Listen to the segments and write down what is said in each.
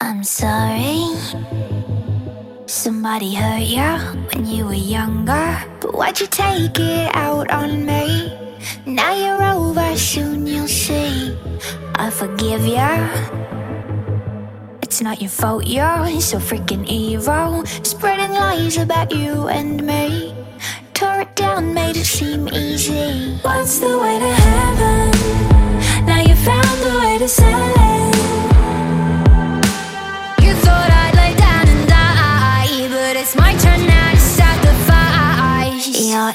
I'm sorry. Somebody hurt ya when you were younger, but why'd you take it out on me? Now you're over, soon you'll see. I forgive ya. It's not your fault, you're so freaking evil, spreading lies about you and me. Tore it down, made it seem easy. What's the way to heaven? Now you found the way to sell it. You thought I'd lay down and die, but it's my turn now to sacrifice. You're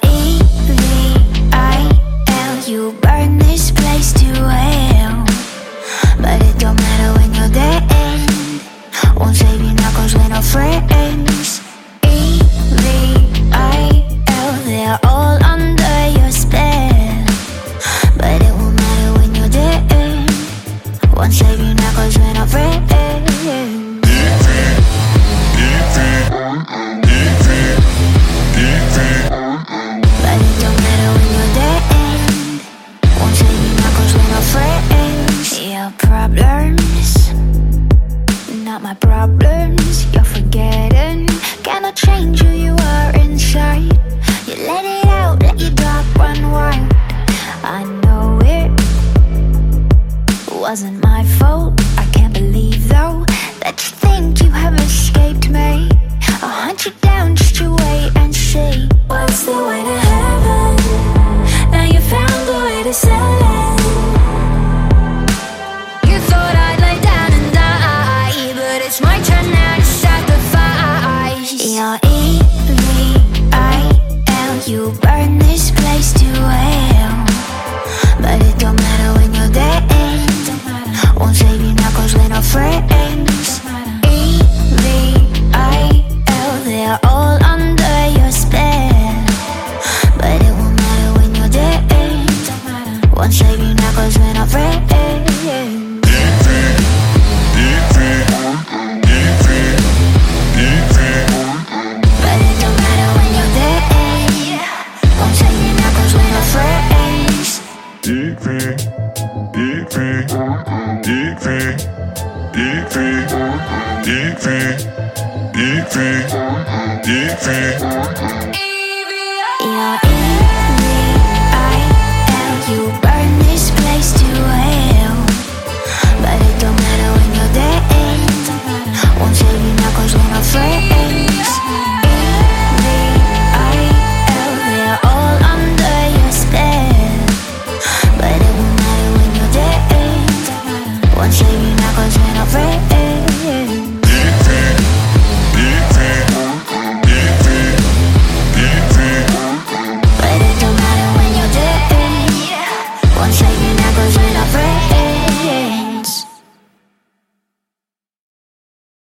EVIL, you burn this place to hell, but it don't matter when you're dead. Won't save you now cause we're not friends. EVIL, they're all under your spell, but it won't matter when you're dead. Won't save you now cause we're not friends. But it don't matter when you're dead. Won't save you now cause we're not friends. Your problems, not my problems. You're forgetting, cannot change who you are inside. You let it out, let your dark run wild. I know it wasn't my fault. I can't believe though that you think you have escaped me. I'll hunt you down just to wait and see. What's the way to heaven? Now you found the way to sell it. You thought I'd lay down and die, but it's my turn now to sacrifice. You're EVIL, you burn this place to hell, but it don't matter when you're dead. Won't save you now cause we're not friends. EVIL, they're all under your spell, but it won't matter when you're dead. Won't save you now cause we're not friends. But it don't matter when you're dead. Won't save you now cause we're not friends. You're